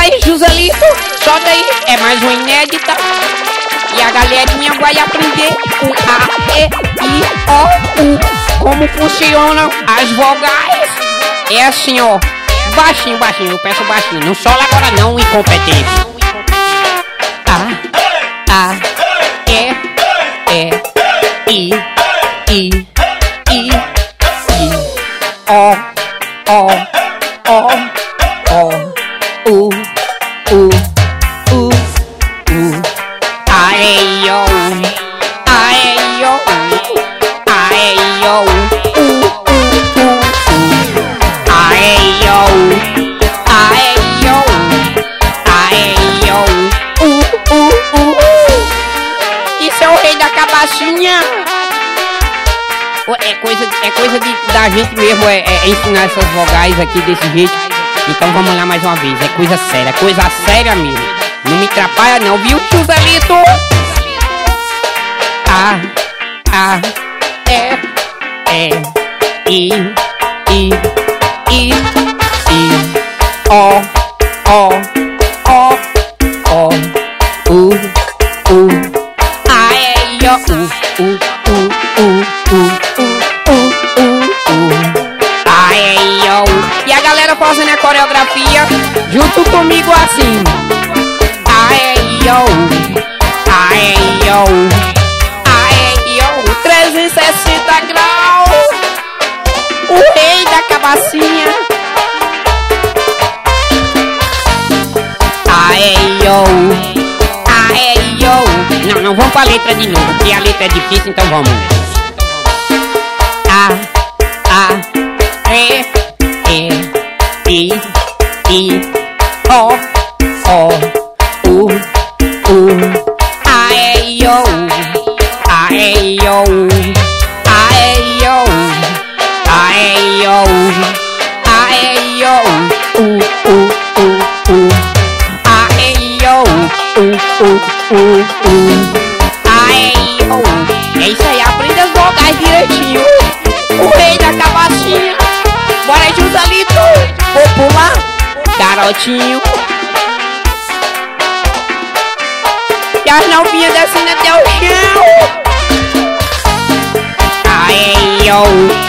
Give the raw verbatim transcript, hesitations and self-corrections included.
aí, Joselito, solta aí, é mais uma inédita. E a galerinha vai aprender o A, E, I, O, U. Como funcionam as vogais. É assim, ó, baixinho, baixinho, eu peço baixinho. Não sola agora não, incompetente. A, A, E, E, I, I, I, I, O, O, O, O, U, U, U, U. Aê, yo, aê, yo, aê, yo, U, U, U, U. Aê, yo, aê, yo, aê, yo, U, U, U, U. Isso é o rei da cabacinha. É coisa, é coisa de, da gente mesmo, é, é ensinar essas vogais aqui desse jeito. Então vamos lá mais uma vez, é coisa séria, coisa séria mesmo. Não me atrapalha não, viu, Joselito? A, A, E, E, I, I, I, I, O, O, O, O, U, U, Aê, yo, U, U, U, U, U, U, U, U, Aê, yo. E a galera fazendo a coreografia junto comigo assim. Aê, yo, aê, yo, aê, yo, trezentos e sessenta graus, o rei da cabacinha. Aê, yo, aê, yo. Não, não vamos pra letra de novo, porque a letra é difícil, então vamos. A, A, E, E, I, I, O, O, U, U, Aê, yo, aê, yo, aê, yo, aê, yo, aê, yo, U, U, U, U, aê, yo, U, U, U, U, aê, yo. É isso aí, aprenda as vogais direitinho. O rei da cabacinha. Bora aí, Joselito, vou pular, garotinho. E as novinhas descendo até o chão. Aê, yo.